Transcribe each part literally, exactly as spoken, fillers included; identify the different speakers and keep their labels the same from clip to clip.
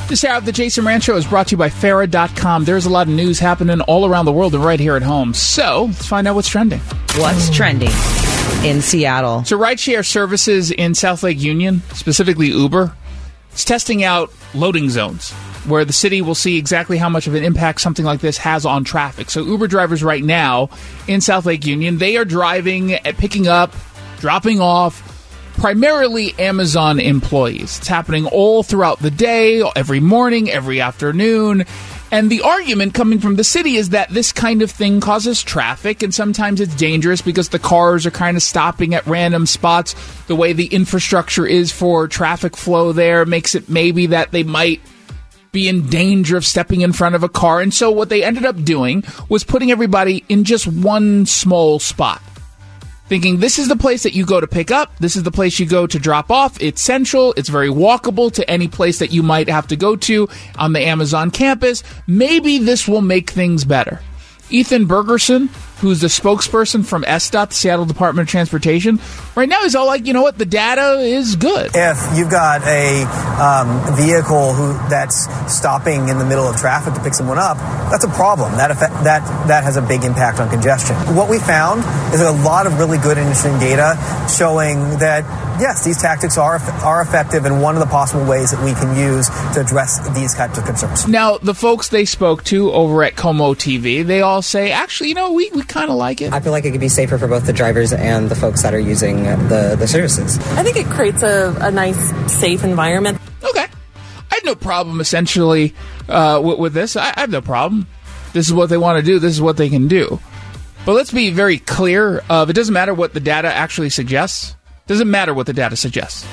Speaker 1: This hour of the Jason Rand Show is brought to you by Farah dot com. There's a lot of news happening all around the world and right here at home. So, let's find out what's trending.
Speaker 2: What's trending in Seattle?
Speaker 1: So, rideshare services in South Lake Union, specifically Uber, is testing out loading zones where the city will see exactly how much of an impact something like this has on traffic. So, Uber drivers right now in South Lake Union, they are driving, picking up, dropping off, primarily Amazon employees. It's happening all throughout the day, every morning, every afternoon. And the argument coming from the city is that this kind of thing causes traffic, and sometimes it's dangerous because the cars are kind of stopping at random spots. The way the infrastructure is for traffic flow there makes it maybe that they might be in danger of stepping in front of a car. And so what they ended up doing was putting everybody in just one small spot, thinking this is the place that you go to pick up, this is the place you go to drop off. It's central, it's very walkable to any place that you might have to go to on the Amazon campus. Maybe this will make things better. Ethan Bergerson, who's the spokesperson from S D O T, the Seattle Department of Transportation, right now he's all like, you know what, the data is good.
Speaker 3: If you've got a um, vehicle who that's stopping in the middle of traffic to pick someone up, that's a problem. That effect, that that has a big impact on congestion. What we found is a lot of really good and interesting data showing that, yes, these tactics are are effective and one of the possible ways that we can use to address these types of concerns.
Speaker 1: Now, the folks they spoke to over at Como T V, they all say, actually, you know, we, we kind of like it.
Speaker 4: I feel like it could be safer for both the drivers and the folks that are using the, the services.
Speaker 5: I think it creates a, a nice, safe environment.
Speaker 1: Okay. I have no problem, essentially, uh, with, with this. I, I have no problem. This is what they want to do. This is what they can do. But let's be very clear. Uh, it doesn't matter what the data actually suggests. It doesn't matter what the data suggests.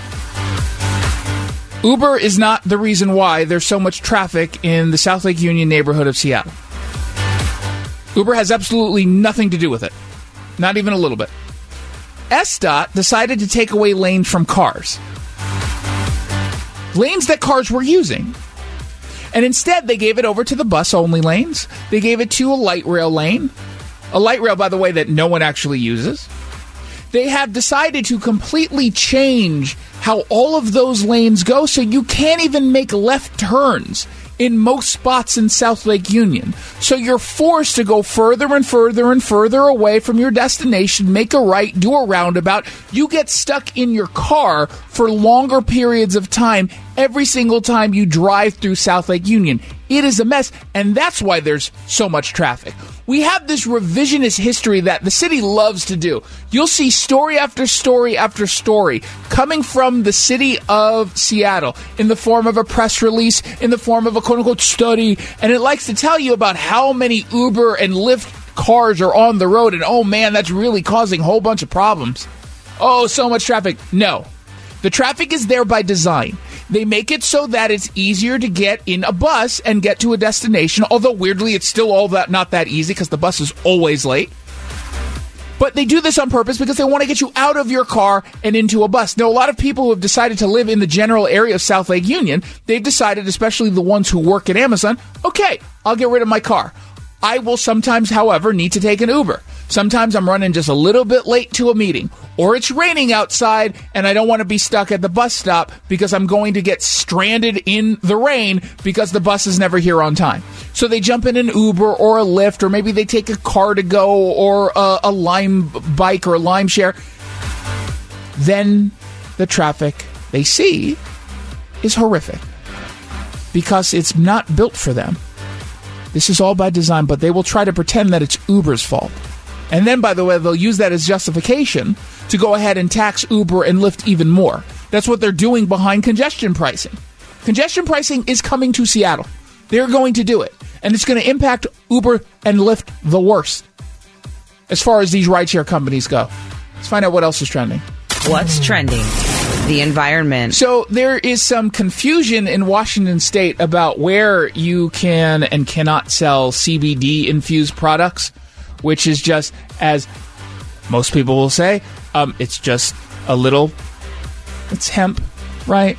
Speaker 1: Uber is not the reason why there's so much traffic in the South Lake Union neighborhood of Seattle. Uber has absolutely nothing to do with it. Not even a little bit. S D O T decided to take away lanes from cars. Lanes that cars were using. And instead, they gave it over to the bus-only lanes. They gave it to a light rail lane. A light rail, by the way, that no one actually uses. They have decided to completely change how all of those lanes go, so you can't even make left turns in most spots in South Lake Union. So you're forced to go further and further and further away from your destination, make a right, do a roundabout. You get stuck in your car for longer periods of time every single time you drive through South Lake Union. It is a mess, and that's why there's so much traffic. We have this revisionist history that the city loves to do. You'll see story after story after story coming from the city of Seattle in the form of a press release, in the form of a quote-unquote study, and it likes to tell you about how many Uber and Lyft cars are on the road, and oh man, that's really causing a whole bunch of problems. Oh, so much traffic. No. The traffic is there by design. They make it so that it's easier to get in a bus and get to a destination, although weirdly it's still all that not that easy because the bus is always late. But they do this on purpose because they want to get you out of your car and into a bus. Now, a lot of people who have decided to live in the general area of South Lake Union, they've decided, especially the ones who work at Amazon, okay, I'll get rid of my car. I will sometimes, however, need to take an Uber. Sometimes I'm running just a little bit late to a meeting, or it's raining outside and I don't want to be stuck at the bus stop because I'm going to get stranded in the rain because the bus is never here on time. So they jump in an Uber or a Lyft, or maybe they take a car to go, or a, a Lime bike or a Lime share. Then the traffic they see is horrific because it's not built for them. This is all by design, but they will try to pretend that it's Uber's fault. And then, by the way, they'll use that as justification to go ahead and tax Uber and Lyft even more. That's what they're doing behind congestion pricing. Congestion pricing is coming to Seattle. They're going to do it. And it's going to impact Uber and Lyft the worst as far as these rideshare companies go. Let's find out what else is trending.
Speaker 2: What's trending? The environment.
Speaker 1: So there is some confusion in Washington State about where you can and cannot sell C B D-infused products, which is just, as most people will say, um, it's just a little, it's hemp, right?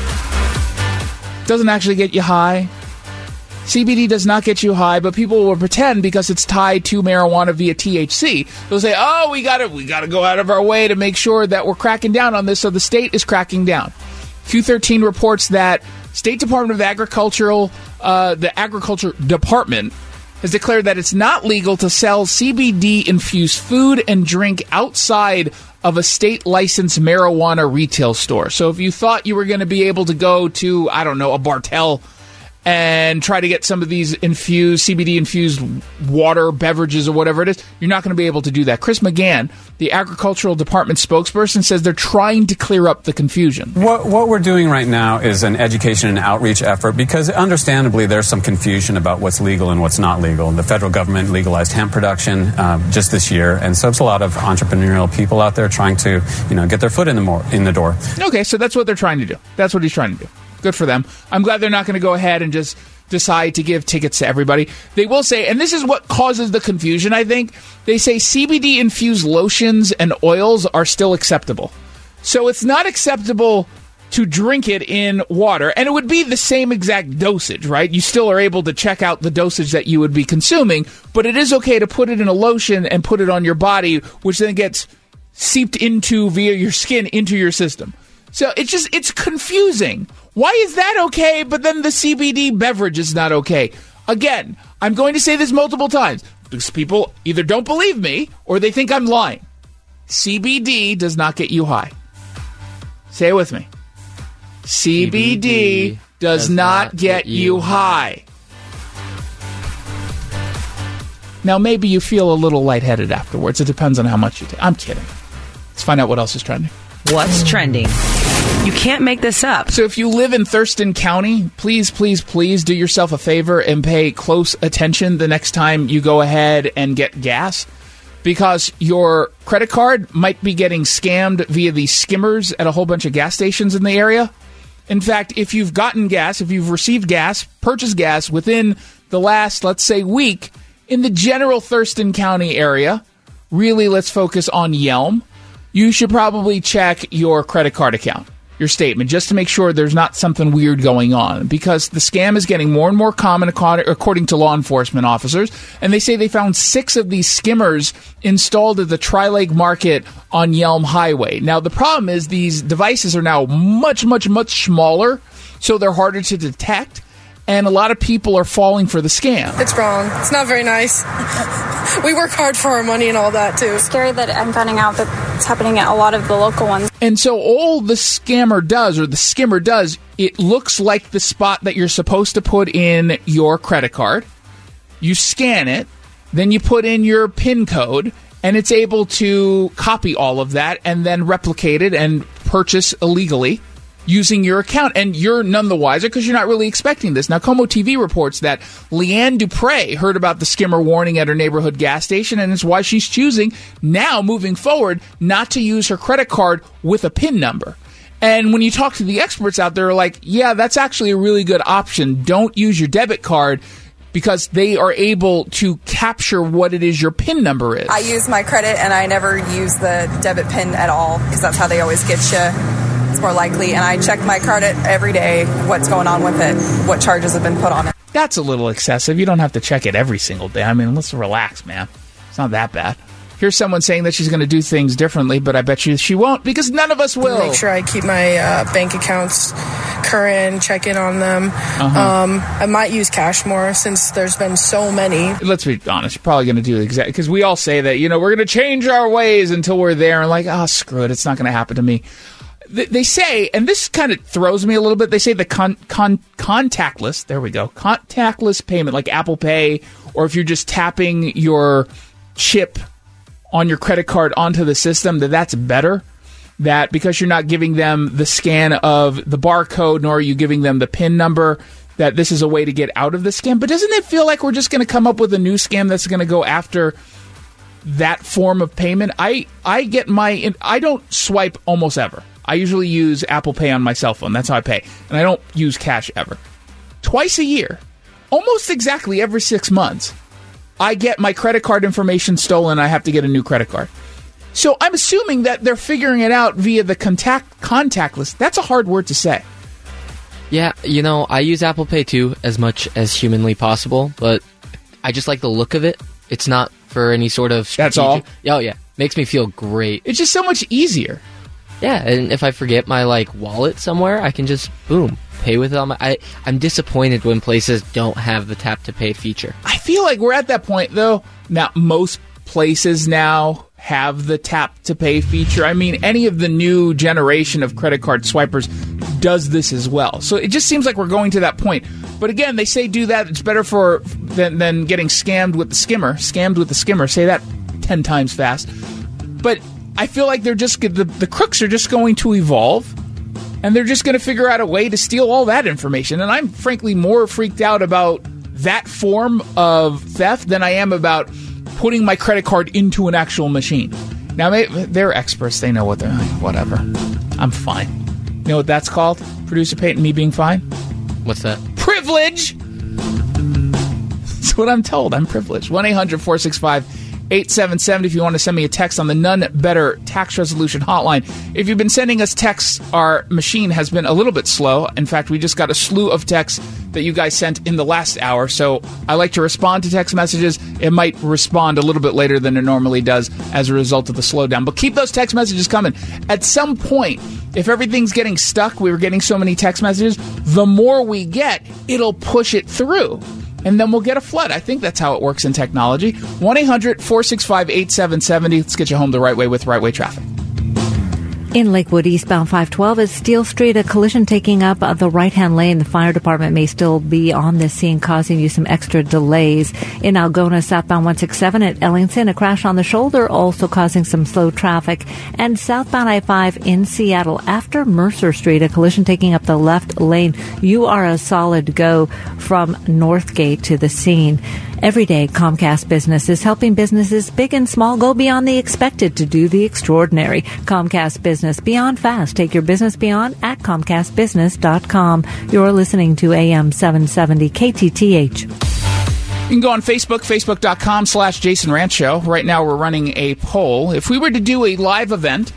Speaker 1: Doesn't actually get you high. C B D does not get you high, but people will pretend because it's tied to marijuana via T H C. They'll say, oh, we gotta, we gotta go out of our way to make sure that we're cracking down on this, so the state is cracking down. Q thirteen reports that State Department of Agricultural, uh, the Agriculture Department has declared that it's not legal to sell C B D-infused food and drink outside of a state-licensed marijuana retail store. So if you thought you were going to be able to go to, I don't know, a Bartell and try to get some of these infused, C B D-infused water, beverages, or whatever it is, you're not going to be able to do that. Chris McGann, the Agricultural Department spokesperson, says they're trying to clear up the confusion.
Speaker 6: What, what we're doing right now is an education and outreach effort because, understandably, there's some confusion about what's legal and what's not legal. The federal government legalized hemp production uh, just this year, and so there's a lot of entrepreneurial people out there trying to, you know, get their foot in the, more, in the door.
Speaker 1: Okay, so that's what they're trying to do. That's what he's trying to do. Good for them. I'm glad they're not going to go ahead and just decide to give tickets to everybody. They will say, and this is what causes the confusion, I think, they say C B D-infused lotions and oils are still acceptable. So it's not acceptable to drink it in water, and it would be the same exact dosage, right? You still are able to check out the dosage that you would be consuming, but it is okay to put it in a lotion and put it on your body, which then gets seeped into via your skin into your system. So it's just, it's confusing. Why is that okay, but then the C B D beverage is not okay? Again, I'm going to say this multiple times because people either don't believe me or they think I'm lying. C B D does not get you high. Say it with me. C B D, C B D does, does not, not get, get you high. Now, maybe you feel a little lightheaded afterwards. It depends on how much you take. I'm kidding. Let's find out what else is trending.
Speaker 2: What's trending? You can't make this up.
Speaker 1: So if you live in Thurston County, please, please, please do yourself a favor and pay close attention the next time you go ahead and get gas, because your credit card might be getting scammed via these skimmers at a whole bunch of gas stations in the area. In fact, if you've gotten gas, if you've received gas, purchased gas within the last, let's say, week in the general Thurston County area, really let's focus on Yelm, you should probably check your credit card account, your statement, just to make sure there's not something weird going on, because the scam is getting more and more common according to law enforcement officers, and they say they found six of these skimmers installed at the Tri-Lake Market on Yelm Highway. Now, the problem is these devices are now much, much, much smaller, so they're harder to detect, and a lot of people are falling for the scam.
Speaker 7: It's wrong. It's not very nice. We work hard for our money and all that, too.
Speaker 8: It's scary that I'm finding out that it's happening at a lot of the local ones.
Speaker 1: And so all the scammer does, or the skimmer does, it looks like the spot that you're supposed to put in your credit card. You scan it, then you put in your PIN code, and it's able to copy all of that and then replicate it and purchase illegally using your account, and you're none the wiser because you're not really expecting this. Now, Como T V reports that Leanne Dupre heard about the skimmer warning at her neighborhood gas station, and it's why she's choosing now, moving forward, not to use her credit card with a PIN number. And when you talk to the experts out there, like, yeah, that's actually a really good option. Don't use your debit card because they are able to capture what it is your PIN number is.
Speaker 9: I use my credit, and I never use the debit PIN at all because that's how they always get you. It's more likely, and I check my card every day, what's going on with it, what charges have been put on it.
Speaker 1: That's a little excessive. You don't have to check it every single day. I mean, let's relax, man. It's not that bad. Here's someone saying that she's going to do things differently, but I bet you she won't, because none of us will.
Speaker 7: Make sure I keep my uh, bank accounts current, check in on them. Uh-huh. Um, I might use cash more since there's been so many. Let's
Speaker 1: be honest, you're probably going to do exactly, because we all say that, you know, we're going to change our ways until we're there, and like, oh, screw it, it's not going to happen to me. They say, and this kind of throws me a little bit, they say the con, con, contactless, there we go, contactless payment, like Apple Pay, or if you're just tapping your chip on your credit card onto the system, that that's better. That because you're not giving them the scan of the barcode, nor are you giving them the PIN number, that this is a way to get out of the scam. But doesn't it feel like we're just going to come up with a new scam that's going to go after that form of payment? I, I get my, I don't swipe almost ever. I usually use Apple Pay on my cell phone. That's how I pay. And I don't use cash ever. Twice a year, almost exactly every six months, I get my credit card information stolen. I have to get a new credit card. So I'm assuming that they're figuring it out via the contact contactless. That's a hard word to say.
Speaker 10: Yeah, you know, I use Apple Pay too, as much as humanly possible, but I just like the look of it. It's not for any sort of strategic...
Speaker 1: That's all?
Speaker 10: Oh, yeah. Makes me feel great.
Speaker 1: It's just so much easier.
Speaker 10: Yeah, and if I forget my, like, wallet somewhere, I can just, boom, pay with it on my... I, I'm disappointed when places don't have the tap to pay feature.
Speaker 1: I feel like we're at that point, though. Now, most places now have the tap to pay feature. I mean, any of the new generation of credit card swipers does this as well. So it just seems like we're going to that point. But again, they say do that. It's better for than, than getting scammed with the skimmer. Scammed with the skimmer. Say that ten times fast. But I feel like they're just the, the crooks are just going to evolve, and they're just going to figure out a way to steal all that information. And I'm frankly more freaked out about that form of theft than I am about putting my credit card into an actual machine. Now, they're experts. They know what they're like. Whatever. I'm fine. You know what that's called? Producer Peyton, me being fine?
Speaker 10: What's that?
Speaker 1: Privilege! That's what I'm told. I'm privileged. one eight hundred four six five eight seven seven zero if you want to send me a text on the None Better Tax Resolution Hotline. If you've been sending us texts, our machine has been a little bit slow. In fact, we just got a slew of texts that you guys sent in the last hour, so I like to respond to text messages. It might respond a little bit later than it normally does as a result of the slowdown. But keep those text messages coming. At some point, if everything's getting stuck, we were getting so many text messages, the more we get, it'll push it through. And then we'll get a flood. I think that's how it works in technology. one eight hundred four six five eight seven seven zero. Let's get you home the right way with Right Way Traffic.
Speaker 11: In Lakewood, eastbound five twelve is Steel Street, a collision taking up the right-hand lane. The fire department may still be on the scene, causing you some extra delays. In Algona, southbound one sixty-seven at Ellington, a crash on the shoulder, also causing some slow traffic. And southbound I five in Seattle, after Mercer Street, a collision taking up the left lane. You are a solid go from Northgate to the scene. Every day, Comcast Business is helping businesses big and small go beyond the expected to do the extraordinary. Comcast Business, beyond fast. Take your business beyond at comcast business dot com. You're listening to A M seven seventy K T T H.
Speaker 1: You can go on Facebook, facebook.com slash Jason Ranch Show. Right now we're running a poll. If we were to do a live event,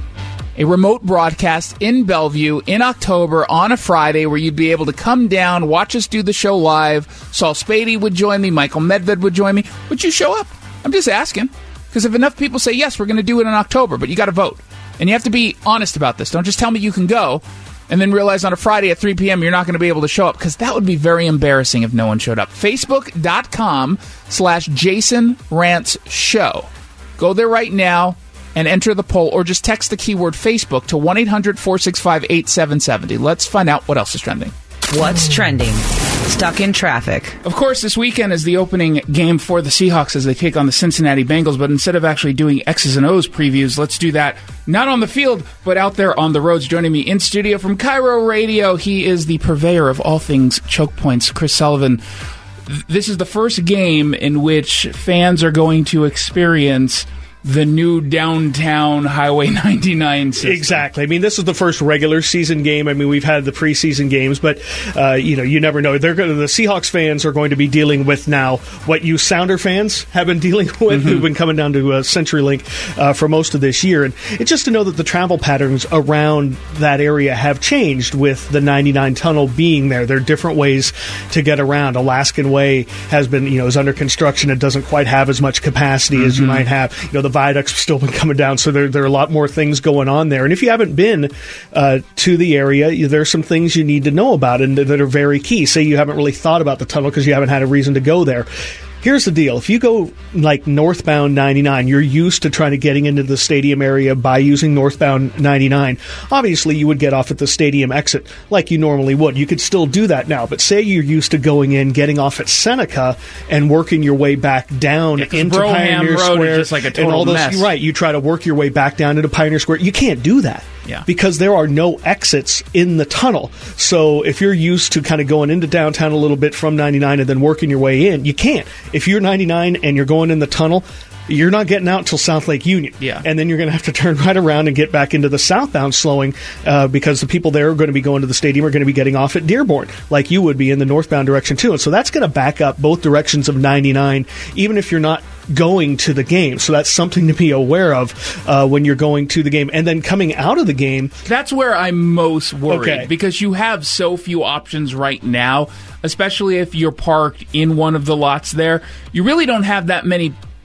Speaker 1: a remote broadcast in Bellevue in October on a Friday where you'd be able to come down, watch us do the show live, Saul Spady would join me, Michael Medved would join me, would you show up? I'm just asking. Because if enough people say, yes, we're going to do it in October, but you got to vote. And you have to be honest about this. Don't just tell me you can go and then realize on a Friday at three p.m. you're not going to be able to show up, because that would be very embarrassing if no one showed up. Facebook.com slash Jason Rants Show. Go there right now and enter the poll, or just text the keyword Facebook to one eight hundred four six five eight seven seven zero. Let's find out what else is trending.
Speaker 2: What's trending? Stuck in traffic.
Speaker 1: Of course, this weekend is the opening game for the Seahawks as they take on the Cincinnati Bengals, but instead of actually doing X's and O's previews, let's do that not on the field, but out there on the roads. Joining me in studio from Cairo Radio, he is the purveyor of all things choke points, Chris Sullivan. This is the first game in which fans are going to experience the new downtown Highway ninety-nine system.
Speaker 12: Exactly. I mean, this is the first regular season game. I mean, we've had the preseason games, but, uh, you know, you never know. They're going to, the Seahawks fans are going to be dealing with now what you Sounder fans have been dealing with, mm-hmm. who've been coming down to uh, CenturyLink uh, for most of this year. And it's just to know that the travel patterns around that area have changed with the ninety-nine tunnel being there. There are different ways to get around. Alaskan Way has been, you know, is under construction. It doesn't quite have as much capacity mm-hmm. as you might have. You know, the viaducts have still been coming down, so there, there are a lot more things going on there. And if you haven't been uh, to the area, there are some things you need to know about and that are very key. Say you haven't really thought about the tunnel because you haven't had a reason to go there. Here's the deal. If you go like northbound ninety-nine, you're used to trying to getting into the stadium area by using northbound ninety-nine. Obviously, you would get off at the stadium exit like you normally would. You could still do that now. But say you're used to going in, getting off at Seneca, and working your way back down
Speaker 1: yeah,
Speaker 12: into
Speaker 1: Broham
Speaker 12: Pioneer
Speaker 1: Road
Speaker 12: Square.
Speaker 1: Is just like a total
Speaker 12: and all those,
Speaker 1: mess.
Speaker 12: Right. You try to work your way back down into Pioneer Square. You can't do that.
Speaker 1: Yeah.
Speaker 12: Because there are no exits in the tunnel. So if you're used to kind of going into downtown a little bit from ninety-nine and then working your way in, you can't. If you're ninety-nine and you're going in the tunnel, you're not getting out until South Lake Union.
Speaker 1: Yeah.
Speaker 12: And then you're going to have to turn right around and get back into the southbound slowing uh, because the people there are going to be going to the stadium are going to be getting off at Dearborn, like you would be in the northbound direction too. And so that's going to back up both directions of ninety-nine, even if you're not going to the game. So that's something to be aware of uh, when you're going to the game. And then coming out of the game...
Speaker 1: That's where I'm most worried,
Speaker 12: okay.
Speaker 1: because you have so few options right now, especially if you're parked in one of the lots there. You really don't have that many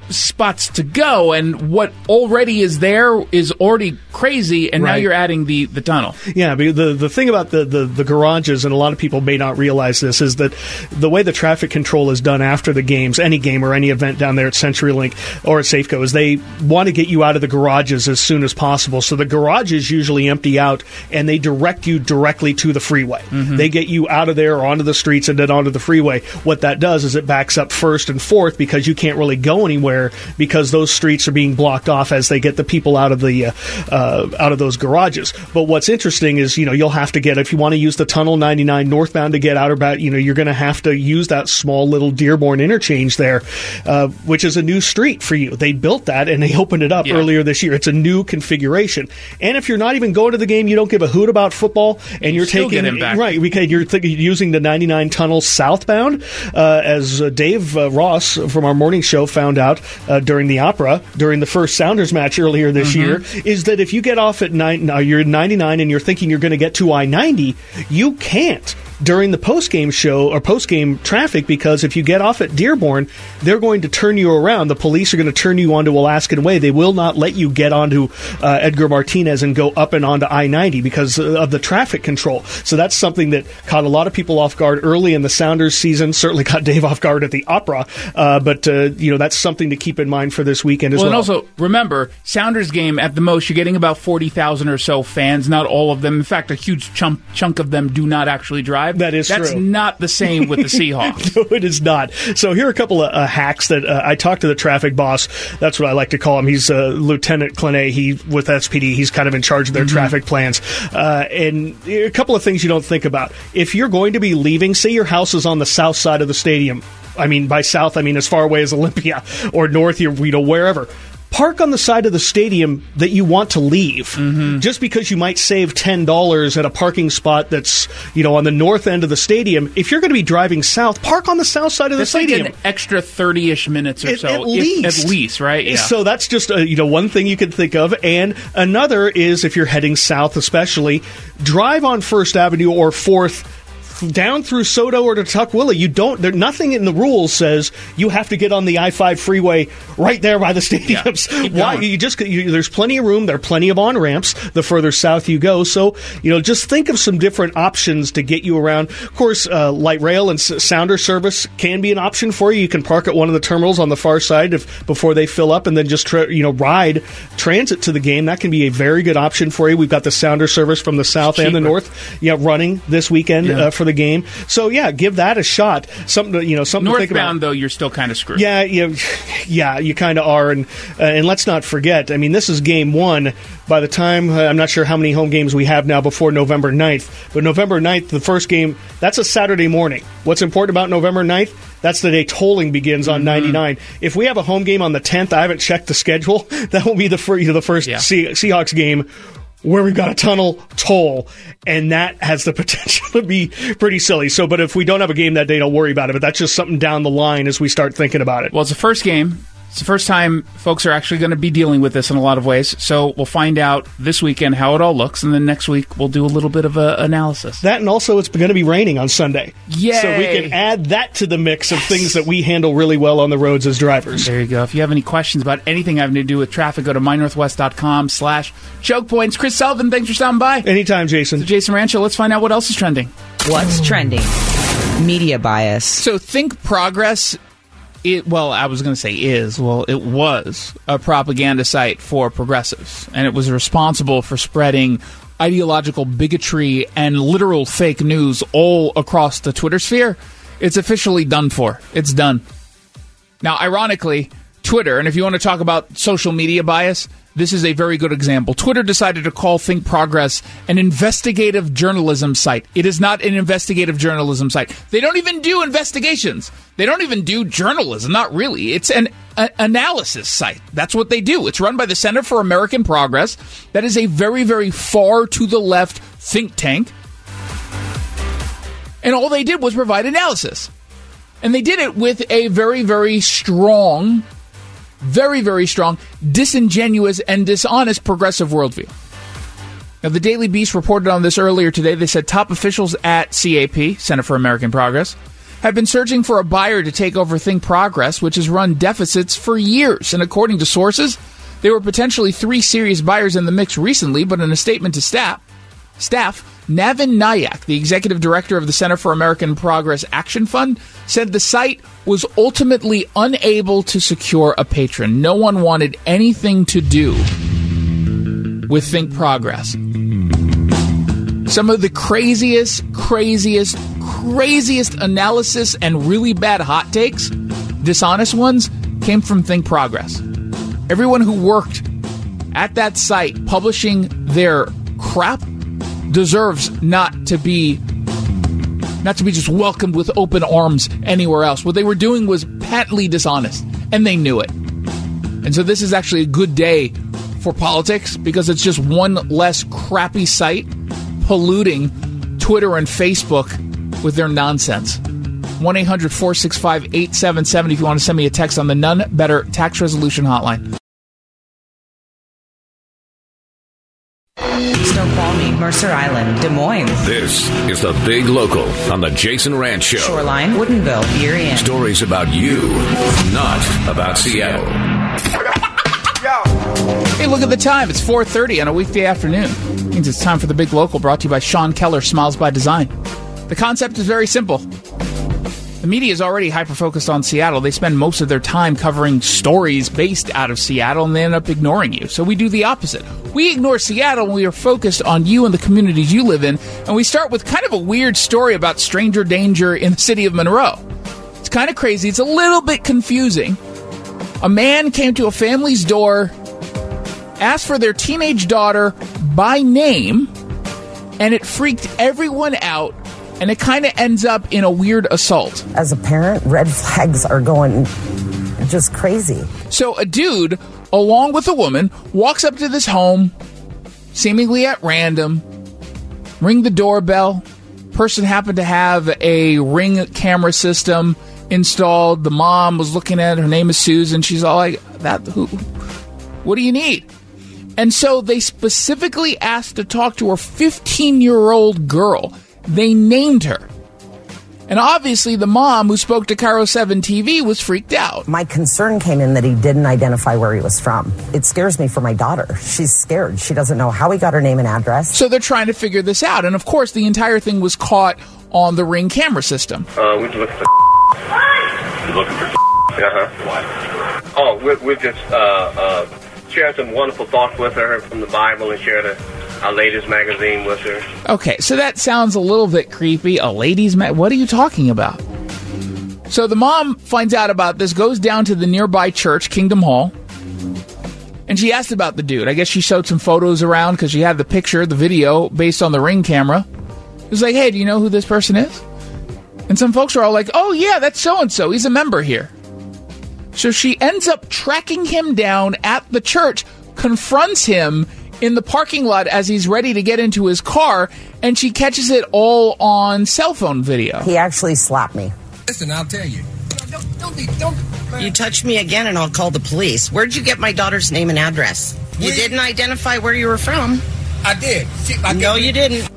Speaker 1: spots to go, and what already is there is already crazy, and
Speaker 12: Right.
Speaker 1: now you're adding the, the tunnel.
Speaker 12: Yeah, but the the thing about the, the, the garages, and a lot of people may not realize this, is that the way the traffic control is done after the games, any game or any event down there at CenturyLink or at Safeco, is they want to get you out of the garages as soon as possible. So the garages usually empty out, and they direct you directly to the freeway.
Speaker 1: Mm-hmm.
Speaker 12: They get you out of there or onto the streets and then onto the freeway. What that does is it backs up first and fourth because you can't really go anywhere because those streets are being blocked off as they get the people out of the uh, uh, out of those garages. But what's interesting is, you know, you'll have to get, if you want to use the Tunnel ninety-nine northbound to get out about, you know, you're going to have to use that small little Dearborn interchange there, uh, which is a new street for you. They built that and they opened it up
Speaker 1: Yeah.
Speaker 12: earlier this year. It's a new configuration. And if you're not even going to the game, you don't give a hoot about football, and you're
Speaker 1: still
Speaker 12: taking
Speaker 1: get him back.
Speaker 12: right because you're th- using the ninety-nine tunnel southbound, uh, as uh, Dave uh, Ross from our morning show found out uh, during the opera during the first Sounders match earlier this
Speaker 1: Mm-hmm.
Speaker 12: year, is that if you get off at nine, uh, you're ninety-nine and you're thinking you're going to get to I ninety, you can't during the post-game show or post-game traffic, because if you get off at Dearborn, they're going to turn you around. The police are going to turn you onto Alaskan Way. They will not let you get onto uh, Edgar Martinez and go up and onto I ninety because of the traffic control. So that's something that caught a lot of people off guard early in the Sounders season, certainly caught Dave off guard at the Opera, uh, but uh, you know, that's something to keep in mind for this weekend as
Speaker 1: Well,
Speaker 12: well.
Speaker 1: and also, remember, Sounders game, at the most, you're getting about forty thousand or so fans, not all of them. In fact, a huge chunk, chunk of them do not actually drive.
Speaker 12: That is
Speaker 1: That's
Speaker 12: true.
Speaker 1: not the same with the Seahawks.
Speaker 12: No, it is not. So here are a couple of uh, hacks that uh, I talked to the traffic boss. That's what I like to call him. He's uh, Lieutenant Clenay. He with S P D. He's kind of in charge of their
Speaker 1: Mm-hmm.
Speaker 12: traffic plans. Uh, and a couple of things you don't think about. If you're going to be leaving, say your house is on the south side of the stadium. I mean, by south, I mean as far away as Olympia, or north, you know, wherever. Park on the side of the stadium that you want to leave.
Speaker 1: Mm-hmm.
Speaker 12: Just because you might save ten dollars at a parking spot that's, you know, on the north end of the stadium, if you're going to be driving south, park on the south side of
Speaker 1: That's
Speaker 12: the stadium.
Speaker 1: like an extra thirty-ish minutes or
Speaker 12: At-
Speaker 1: so.
Speaker 12: at
Speaker 1: if-
Speaker 12: least.
Speaker 1: At least, right? Yeah.
Speaker 12: So that's just, uh, you know, one thing you can think of. And another is, if you're heading south especially, drive on First Avenue or fourth down through Soto or to Tukwila. You don't, there, nothing in the rules says you have to get on the I five freeway right there by the stadiums.
Speaker 1: Yeah, keep
Speaker 12: Why?
Speaker 1: going.
Speaker 12: You just, you, there's plenty of room. There are plenty of on-ramps the further south you go. So, you know, just think of some different options to get you around. Of course, uh, light rail and s- sounder service can be an option for you. You can park at one of the terminals on the far side if, before they fill up, and then just, tra- you know, ride transit to the game. That can be a very good option for you. We've got the sounder service from the south and the
Speaker 1: cheaper.
Speaker 12: north, yeah, running this weekend
Speaker 1: Yeah.
Speaker 12: uh, for the game. So yeah, give that a shot. Something to, you know, something to think about.
Speaker 1: Northbound, though, you're still kind of screwed.
Speaker 12: Yeah, yeah, yeah, you kind of are, and uh, and let's not forget. I mean, this is game one. By the time, uh, I'm not sure how many home games we have now before November ninth, but November ninth, the first game, that's a Saturday morning. What's important about November ninth? That's the day tolling begins on
Speaker 1: Mm-hmm.
Speaker 12: ninety-nine. If we have a home game on the tenth, I haven't checked the schedule. That will be the first, you know, the first
Speaker 1: Yeah.
Speaker 12: Se- Seahawks game where we've got a tunnel toll, and that has the potential to be pretty silly. So, but if we don't have a game that day, don't worry about it. But that's just something down the line as we start thinking about it.
Speaker 1: Well, it's the first game. It's the first time folks are actually going to be dealing with this in a lot of ways. So we'll find out this weekend how it all looks, and then next week we'll do a little bit of a analysis.
Speaker 12: That, and also it's going to be raining on Sunday.
Speaker 1: Yay!
Speaker 12: So we can add that to the mix of things that we handle really well on the roads as drivers.
Speaker 1: There you go. If you have any questions about anything having to do with traffic, go to my northwest dot com slash choke points. Chris Sullivan, thanks for stopping by.
Speaker 12: Anytime, Jason.
Speaker 1: So Jason Rancho, let's find out what else is trending.
Speaker 13: What's trending? Media bias.
Speaker 1: So Think Progress, it well, I was going to say is, well, it was a propaganda site for progressives, and it was responsible for spreading ideological bigotry and literal fake news all across the Twitter sphere. It's officially done for. It's done. Now, ironically, Twitter, and if you want to talk about social media bias, this is a very good example. Twitter decided to call Think Progress an investigative journalism site. It is not an investigative journalism site. They don't even do investigations. They don't even do journalism. Not really. It's an a- analysis site. That's what they do. It's run by the Center for American Progress. That is a very, very far to the left think tank. And all they did was provide analysis. And they did it with a very, very strong, very, very strong, disingenuous and dishonest progressive worldview. Now, the Daily Beast reported on this earlier today. They said top officials at C A P, Center for American Progress, have been searching for a buyer to take over Think Progress, which has run deficits for years. And according to sources, there were potentially three serious buyers in the mix recently, but in a statement to staff, staff Navin Nayak, the executive director of the Center for American Progress Action Fund, said the site was ultimately unable to secure a patron. No one wanted anything to do with Think Progress. Some of the craziest, craziest, craziest analysis and really bad hot takes, dishonest ones, came from Think Progress. Everyone who worked at that site publishing their crap deserves not to be not to be just welcomed with open arms anywhere else. What they were doing was patently dishonest, and they knew it. And so this is actually a good day for politics because it's just one less crappy site polluting Twitter and Facebook with their nonsense. one eight hundred four six five eight seven seven if you want to send me a text on the None Better Tax Resolution Hotline.
Speaker 13: Snoqualmie, Mercer Island, Des Moines.
Speaker 14: This is the Big Local on the Jason Ranch Show.
Speaker 13: Shoreline, Woodinville, Burien.
Speaker 14: Stories about you, not about Seattle.
Speaker 1: Hey, look at the time. It's four thirty on a weekday afternoon. It means it's time for the Big Local, brought to you by Sean Keller, Smiles by Design. The concept is very simple. The media is already hyper-focused on Seattle. They spend most of their time covering stories based out of Seattle, and they end up ignoring you. So we do the opposite. We ignore Seattle, and we are focused on you and the communities you live in, and we start with kind of a weird story about stranger danger in the city of Monroe. It's kind of crazy. It's a little bit confusing. A man came to a family's door, asked for their teenage daughter by name, and it freaked everyone out. And it kind of ends up in a weird assault.
Speaker 15: As a parent, red flags are going just crazy.
Speaker 1: So a dude, along with a woman, walks up to this home, seemingly at random, ring the doorbell. Person happened to have a Ring camera system installed. The mom was looking at it. Her name is Susan. She's all like, "That who? What do you need?" And so they specifically asked to talk to her fifteen-year-old girl. They named her. And obviously the mom who spoke to Cairo seven T V was freaked out.
Speaker 15: My concern came in that he didn't identify where he was from. It scares me for my daughter. She's scared. She doesn't know how he got her name and address.
Speaker 1: So they're trying to figure this out. And of course, the entire thing was caught on the Ring camera system.
Speaker 16: Uh, we're looking for You're looking for Uh-huh. What? Oh, we're, we're just uh, uh, sharing some wonderful thoughts with her from the Bible and share the our latest magazine with her.
Speaker 1: Okay, so that sounds a little bit creepy. A ladies' mag... What are you talking about? So the mom finds out about this, goes down to the nearby church, Kingdom Hall, and she asked about the dude. I guess she showed some photos around because she had the picture, the video, based on the Ring camera. It was like, hey, do you know who this person is? And some folks are all like, oh, yeah, that's so-and-so. He's a member here. So she ends up tracking him down at the church, confronts him in the parking lot as he's ready to get into his car, and she catches it all on cell phone video.
Speaker 15: He actually slapped me.
Speaker 17: Listen, I'll tell you.
Speaker 18: Don't, don't, don't. You touch me again and I'll call the police. Where'd you get my daughter's name and address? You didn't identify where you were from.
Speaker 17: I did. She, I
Speaker 18: no, you didn't.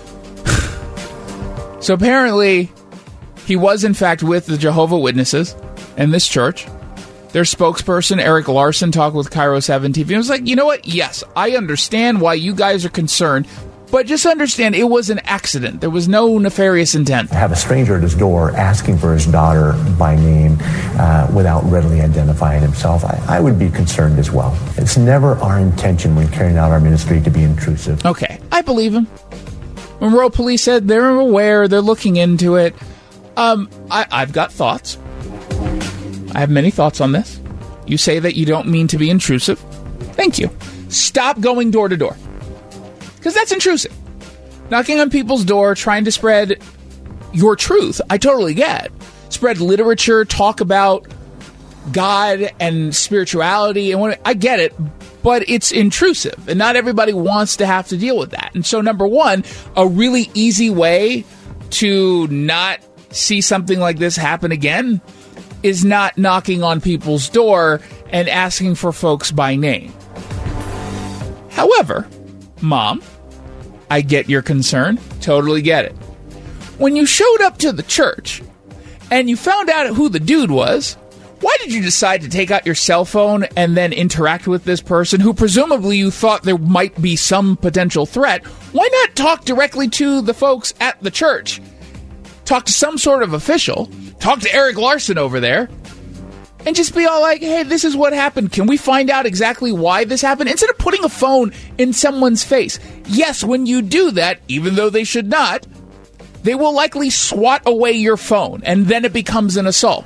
Speaker 1: So apparently, he was in fact with the Jehovah's Witnesses in this church. Their spokesperson, Eric Larson, talked with Cairo seven T V and was like, you know what? Yes, I understand why you guys are concerned, but just understand it was an accident. There was no nefarious intent.
Speaker 19: To have a stranger at his door asking for his daughter by name uh, without readily identifying himself, I, I would be concerned as well. It's never our intention when carrying out our ministry to be intrusive.
Speaker 1: Okay, I believe him. Monroe police said they're aware, they're looking into it. Um, I, I've got thoughts. I have many thoughts on this. You say that you don't mean to be intrusive. Thank you. Stop going door to door. Because that's intrusive. Knocking on people's door, trying to spread your truth, I totally get. Spread literature, talk about God and spirituality, and what, I get it, but it's intrusive, and not everybody wants to have to deal with that. And so, number one, a really easy way to not see something like this happen again is not knocking on people's door and asking for folks by name. However, Mom, I get your concern. Totally get it. When you showed up to the church and you found out who the dude was, why did you decide to take out your cell phone and then interact with this person who presumably you thought there might be some potential threat? Why not talk directly to the folks at the church? Talk to some sort of official. Talk to Eric Larson over there. And just be all like, hey, this is what happened. Can we find out exactly why this happened? Instead of putting a phone in someone's face. Yes, when you do that, even though they should not, they will likely swat away your phone, and then it becomes an assault.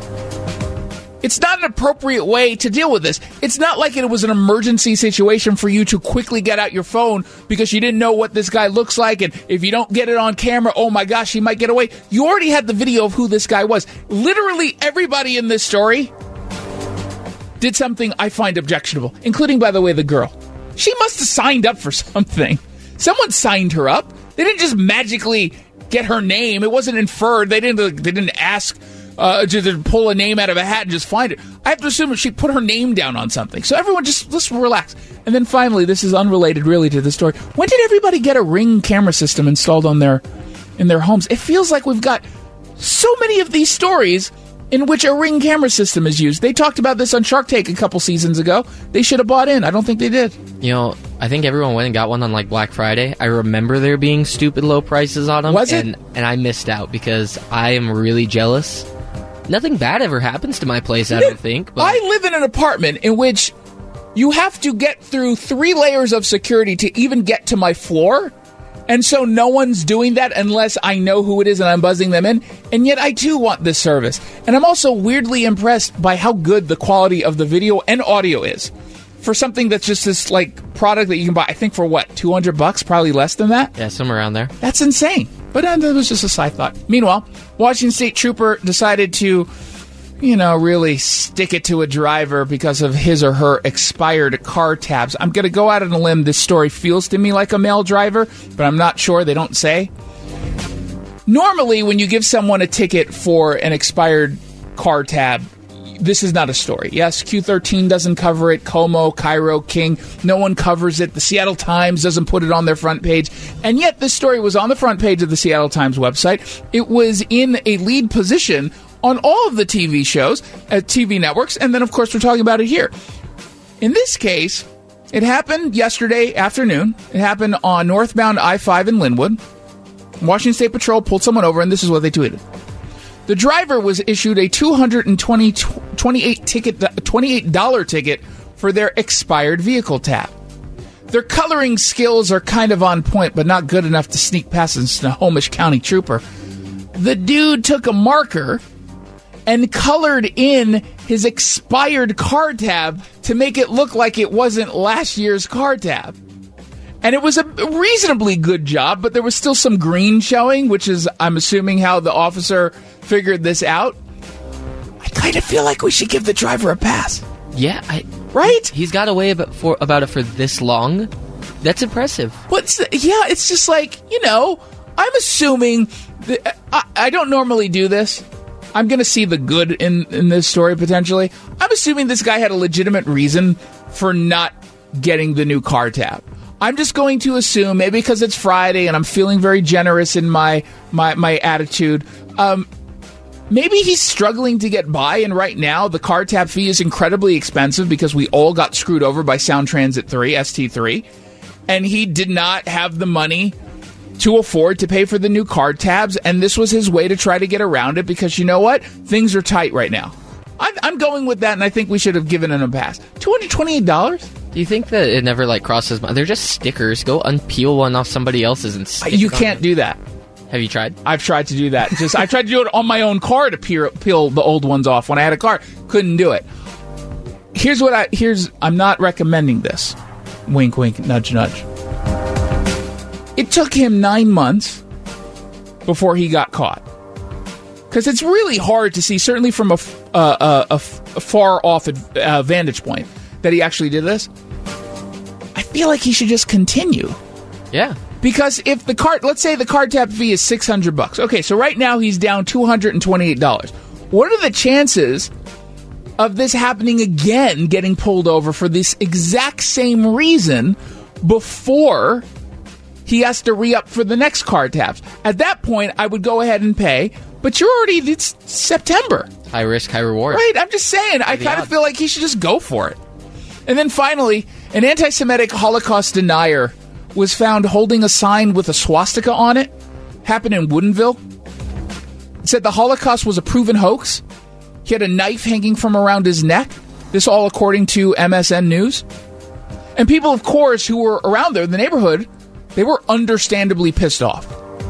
Speaker 1: It's not an appropriate way to deal with this. It's not like it was an emergency situation for you to quickly get out your phone because you didn't know what this guy looks like, and if you don't get it on camera, oh my gosh, he might get away. You already had the video of who this guy was. Literally everybody in this story did something I find objectionable, including, by the way, the girl. She must have signed up for something. Someone signed her up. They didn't just magically get her name. It wasn't inferred. They didn't, they didn't ask... Uh, to pull a name out of a hat and just find it. I have to assume that she put her name down on something. So everyone just, let's relax. And then finally, this is unrelated really to the story. When did everybody get a Ring camera system installed on their in their homes? It feels like we've got so many of these stories in which a Ring camera system is used. They talked about this on Shark Tank a couple seasons ago. They should have bought in. I don't think they did.
Speaker 10: You know, I think everyone went and got one on like Black Friday. I remember there being stupid low prices on them.
Speaker 1: Was it?
Speaker 10: And, and I missed out because I am really jealous. Nothing bad ever happens to my place, I don't think. But
Speaker 1: I live in an apartment in which you have to get through three layers of security to even get to my floor. And so no one's doing that unless I know who it is and I'm buzzing them in. And yet I too want this service. And I'm also weirdly impressed by how good the quality of the video and audio is. For something that's just this like product that you can buy, I think for what, two hundred bucks, probably less than that?
Speaker 10: Yeah, somewhere around there.
Speaker 1: That's insane. But uh, that was just a side thought. Meanwhile, Washington State Trooper decided to, you know, really stick it to a driver because of his or her expired car tabs. I'm going to go out on a limb. This story feels to me like a male driver, but I'm not sure. They don't say. Normally, when you give someone a ticket for an expired car tab, this is not a story. Yes, Q thirteen doesn't cover it. Como, Cairo, King, no one covers it. The Seattle Times doesn't put it on their front page. And yet this story was on the front page of the Seattle Times website. It was in a lead position on all of the T V shows, uh, T V networks, and then, of course, we're talking about it here. In this case, it happened yesterday afternoon. It happened on northbound I five in Linwood. Washington State Patrol pulled someone over, and this is what they tweeted. The driver was issued a two hundred twenty-eight ticket, twenty-eight dollars ticket for their expired vehicle tab. Their coloring skills are kind of on point, but not good enough to sneak past a Snohomish County trooper. The dude took a marker and colored in his expired car tab to make it look like it wasn't last year's car tab. And it was a reasonably good job, but there was still some green showing, which is, I'm assuming, how the officer figured this out. I kind of feel like we should give the driver a pass.
Speaker 10: Yeah, I,
Speaker 1: right?
Speaker 10: He's got away about, for, about it for this long. That's impressive.
Speaker 1: What's yeah, it's just like, you know, I'm assuming that, I, I don't normally do this. I'm going to see the good in, in this story, potentially. I'm assuming this guy had a legitimate reason for not getting the new car tab. I'm just going to assume, maybe because it's Friday and I'm feeling very generous in my my, my attitude, um, maybe he's struggling to get by, and right now the car tab fee is incredibly expensive because we all got screwed over by Sound Transit three, S T three, and he did not have the money to afford to pay for the new car tabs, and this was his way to try to get around it because, you know what? Things are tight right now. I'm, I'm going with that, and I think we should have given him a pass. two hundred twenty-eight dollars?
Speaker 10: Do you think that it never, like, crosses my... They're just stickers. Go unpeel one off somebody else's and stick
Speaker 1: You
Speaker 10: it on
Speaker 1: can't
Speaker 10: it.
Speaker 1: do that.
Speaker 10: Have you tried?
Speaker 1: I've tried to do that. Just I tried to do it on my own car to peel, peel the old ones off when I had a car. Couldn't do it. Here's what I... Here's... I'm not recommending this. Wink, wink, nudge, nudge. It took him nine months before he got caught. Because it's really hard to see, certainly from a, uh, a, a far off uh, vantage point, that he actually did this. I feel like he should just continue.
Speaker 10: Yeah.
Speaker 1: Because if the card, let's say the card tab fee is six hundred bucks. Okay, so right now he's down two hundred twenty-eight dollars. What are the chances of this happening again, getting pulled over for this exact same reason before he has to re-up for the next card tabs? At that point, I would go ahead and pay. But you're already, it's September.
Speaker 10: High risk, high reward.
Speaker 1: Right, I'm just saying, I kind of feel like he should just go for it. And then finally, an anti-Semitic Holocaust denier was found holding a sign with a swastika on it. Happened in Woodinville. It said the Holocaust was a proven hoax. He had a knife hanging from around his neck. This all according to M S N News. And people, of course, who were around there in the neighborhood, they were understandably pissed off.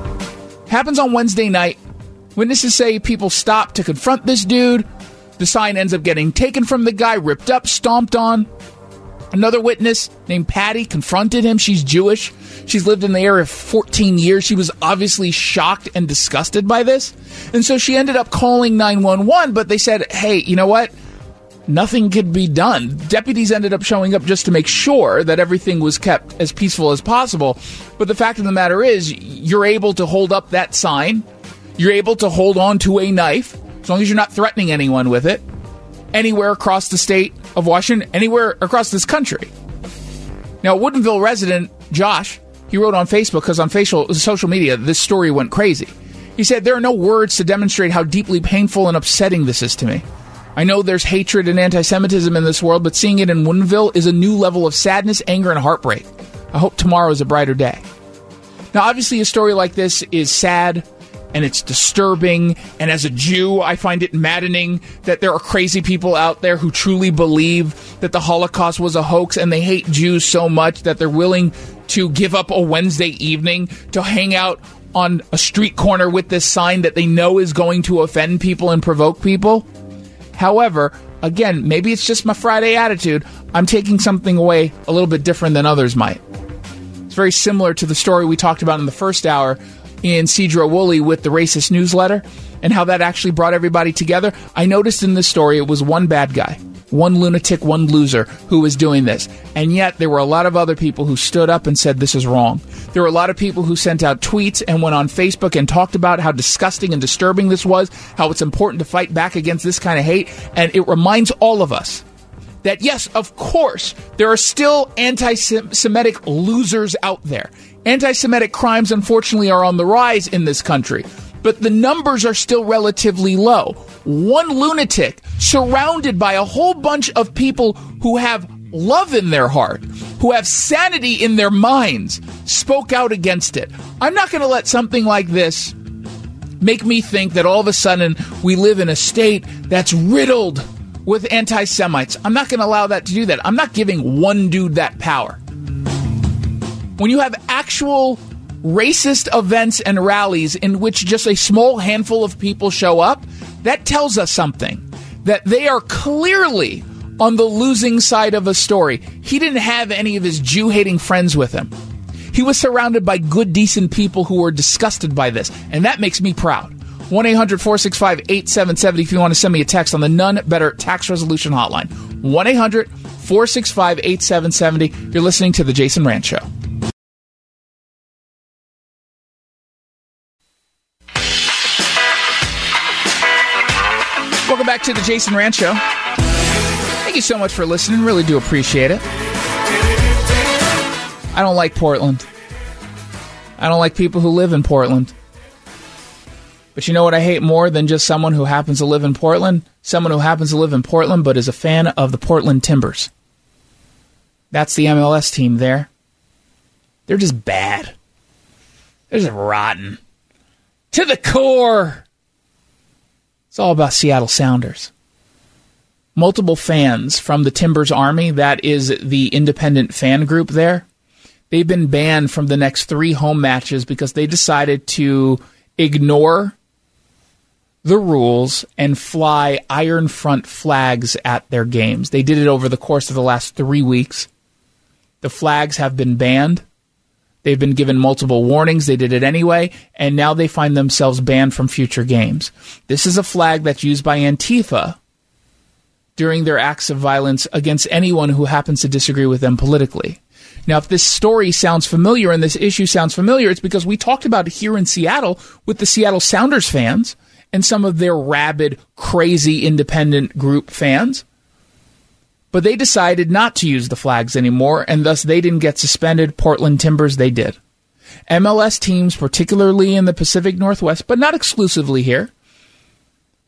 Speaker 1: Happens on Wednesday night. Witnesses say people stopped to confront this dude. The sign ends up getting taken from the guy, ripped up, stomped on. Another witness named Patty confronted him. She's Jewish. She's lived in the area for fourteen years. She was obviously shocked and disgusted by this. And so she ended up calling nine one one, but they said, hey, you know what? Nothing could be done. Deputies ended up showing up just to make sure that everything was kept as peaceful as possible. But the fact of the matter is, you're able to hold up that sign. You're able to hold on to a knife, as long as you're not threatening anyone with it, anywhere across the state of Washington, anywhere across this country. Now, Woodinville resident Josh, he wrote on Facebook, because on facial, social media, this story went crazy. He said, there are no words to demonstrate how deeply painful and upsetting this is to me. I know there's hatred and anti-Semitism in this world, but seeing it in Woodinville is a new level of sadness, anger, and heartbreak. I hope tomorrow is a brighter day. Now, obviously, a story like this is sad, and it's disturbing, and as a Jew, I find it maddening that there are crazy people out there who truly believe that the Holocaust was a hoax, and they hate Jews so much that they're willing to give up a Wednesday evening to hang out on a street corner with this sign that they know is going to offend people and provoke people. However, again, maybe it's just my Friday attitude. I'm taking something away a little bit different than others might. It's very similar to the story we talked about in the first hour in Cedro Woolley with the racist newsletter and how that actually brought everybody together. I noticed in this story it was one bad guy, one lunatic, one loser who was doing this. And yet there were a lot of other people who stood up and said this is wrong. There were a lot of people who sent out tweets and went on Facebook and talked about how disgusting and disturbing this was, how it's important to fight back against this kind of hate. And it reminds all of us that, yes, of course, there are still anti-Semitic losers out there. Anti-Semitic crimes, unfortunately, are on the rise in this country. But the numbers are still relatively low. One lunatic surrounded by a whole bunch of people who have love in their heart, who have sanity in their minds, spoke out against it. I'm not going to let something like this make me think that all of a sudden we live in a state that's riddled with anti-Semites. I'm not going to allow that to do that. I'm not giving one dude that power. When you have actual racist events and rallies in which just a small handful of people show up, that tells us something. That they are clearly on the losing side of a story. He didn't have any of his Jew-hating friends with him. He was surrounded by good, decent people who were disgusted by this. And that makes me proud. one eight hundred four six five eight seven seven zero if you want to send me a text on the None Better Tax Resolution Hotline. one eight hundred four six five eight seven seven zero. You're listening to The Jason Rant Show. Welcome back to The Jason Rant Show. Thank you so much for listening. Really do appreciate it. I don't like Portland. I don't like people who live in Portland. But you know what I hate more than just someone who happens to live in Portland? Someone who happens to live in Portland but is a fan of the Portland Timbers. That's the M L S team there. They're just bad. They're just rotten. To the core. It's all about Seattle Sounders. Multiple fans from the Timbers Army, that is the independent fan group there, they've been banned from the next three home matches because they decided to ignore the rules and fly Iron Front flags at their games. They did it over the course of the last three weeks. The flags have been banned. They've been given multiple warnings. They did it anyway, and now they find themselves banned from future games. This is a flag that's used by Antifa during their acts of violence against anyone who happens to disagree with them politically. Now, if this story sounds familiar and this issue sounds familiar, it's because we talked about it here in Seattle with the Seattle Sounders fans and some of their rabid, crazy independent group fans. But they decided not to use the flags anymore, and thus they didn't get suspended. Portland Timbers, they did. M L S teams, particularly in the Pacific Northwest, but not exclusively here,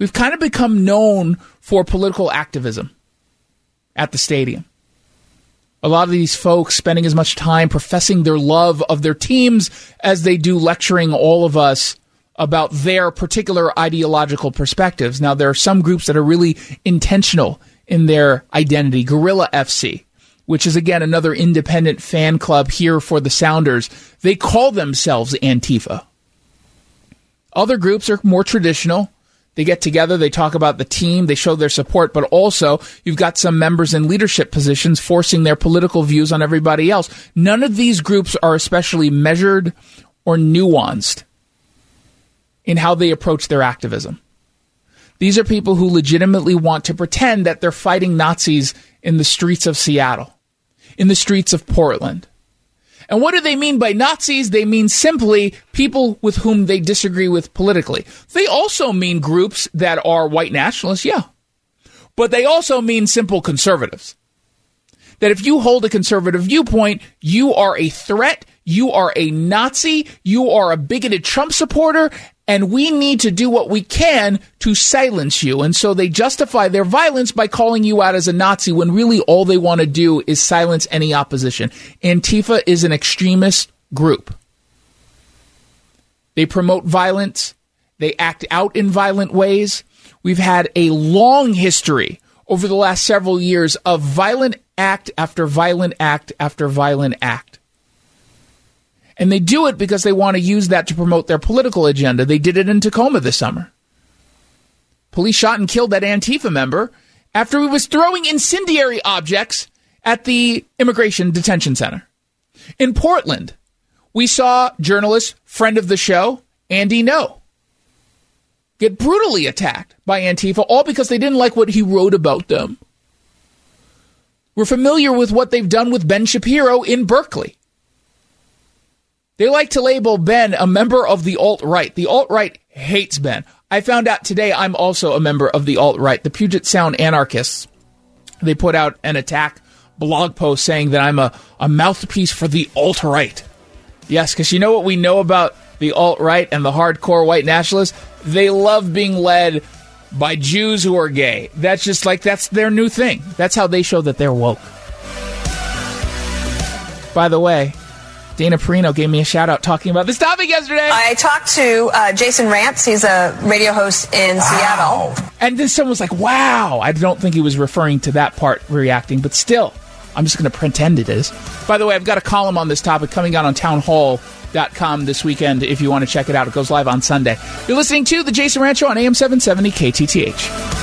Speaker 1: We've kind of become known for political activism at the stadium. A lot of these folks spending as much time professing their love of their teams as they do lecturing all of us about their particular ideological perspectives. Now, there are some groups that are really intentional in their identity. Guerrilla F C, which is, again, another independent fan club here for the Sounders. They call themselves Antifa. Other groups are more traditional. They get together, they talk about the team, they show their support, but also you've got some members in leadership positions forcing their political views on everybody else. None of these groups are especially measured or nuanced in how they approach their activism. These are people who legitimately want to pretend that they're fighting Nazis in the streets of Seattle, in the streets of Portland. And what do they mean by Nazis? They mean simply people with whom they disagree with politically. They also mean groups that are white nationalists, yeah. But they also mean simple conservatives. That if you hold a conservative viewpoint, you are a threat, you are a Nazi, you are a bigoted Trump supporter, and we need to do what we can to silence you. And so they justify their violence by calling you out as a Nazi when really all they want to do is silence any opposition. Antifa is an extremist group. They promote violence. They act out in violent ways. We've had a long history over the last several years of violent act after violent act after violent act. And they do it because they want to use that to promote their political agenda. They did it in Tacoma this summer. Police shot and killed that Antifa member after he was throwing incendiary objects at the immigration detention center. In Portland, we saw journalist, friend of the show, Andy No, get brutally attacked by Antifa, all because they didn't like what he wrote about them. We're familiar with what they've done with Ben Shapiro in Berkeley. They like to label Ben a member of the alt-right. The alt-right hates Ben. I found out today I'm also a member of the alt-right. The Puget Sound anarchists, they put out an attack blog post saying that I'm a, a mouthpiece for the alt-right. Yes, because you know what we know about the alt-right and the hardcore white nationalists? They love being led by Jews who are gay. That's just like, that's their new thing. That's how they show that they're woke. By the way, Dana Perino gave me a shout-out talking about this topic yesterday.
Speaker 20: I talked to uh, Jason Rantz. He's a radio host in wow. Seattle.
Speaker 1: And then someone was like, wow. I don't think he was referring to that part reacting, but still, I'm just going to pretend it is. By the way, I've got a column on this topic coming out on town hall dot com this weekend if you want to check it out. It goes live on Sunday. You're listening to The Jason Rancho on A M seven seventy K T T H.